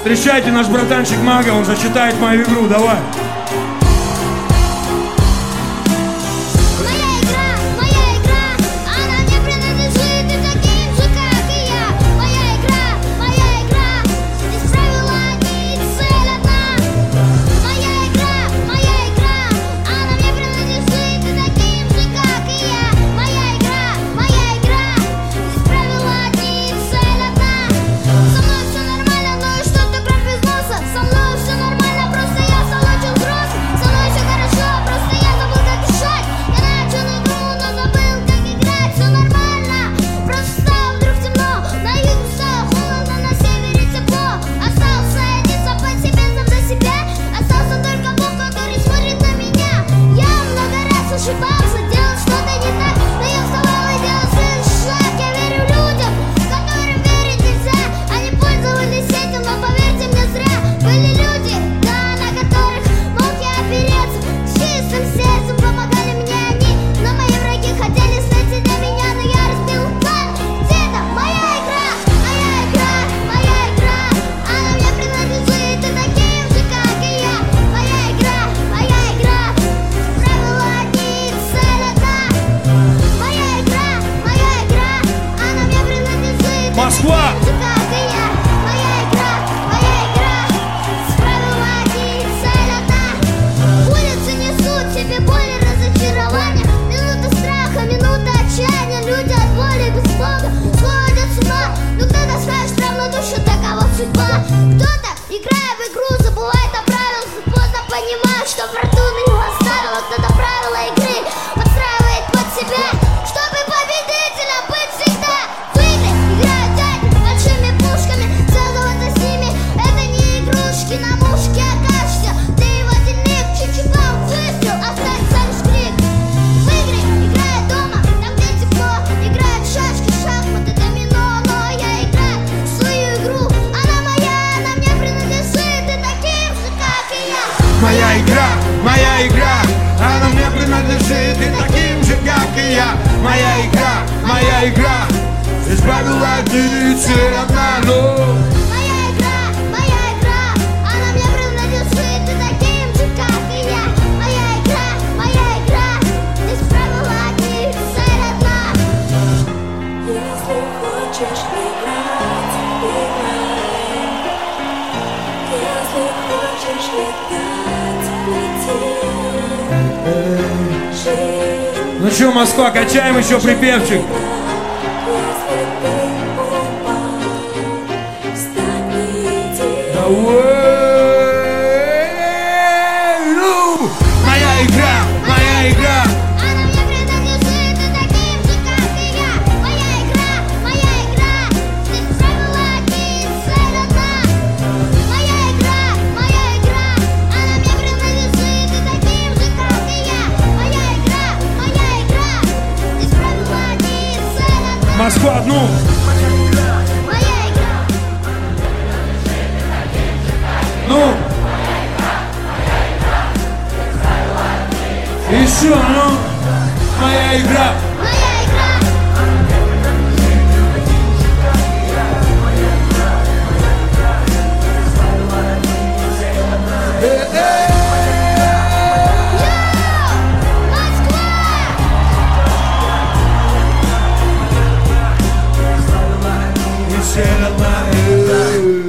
Встречайте, наш братанчик Мага, он зачитает мою игру, давай. Москва! Улицы несут тебе боль и разочарование. Минута страха, минута отчаяния. Люди от боли без Бога сходят с ума. Но кто-то скажет равнодушно, такова судьба. Кто-то, играя в игру, забывает о правилах и поздно понимает, что фортуна его оставила. Кто-то правила игры подстраивает под себя, чтобы победителем быть всегда. На мушке окажешься, ты его дельник, чуть-чуть выстрел, останется лишь крик. В игры, играя дома, там где тепло, играют в шашки, шахматы, домино. Но я играю в свою игру, она моя, она мне принадлежит, и таким же, как и я. Моя игра, она мне принадлежит, и таким же, как и я. Моя игра, здесь правила одни и цель одна, но... Ну что, Москва, качаем еще припевчик. Моя игра. Она мне принадлежит, и таким же, как и я. Моя игра. Здесь правила одни и цель одна. Моя игра. Она мне принадлежит, и таким же, как и я. Моя игра. Здесь правила одни и цель одна. Москва, ну. Моя игра. Ну. Еще, ну. Моя игра. Москва!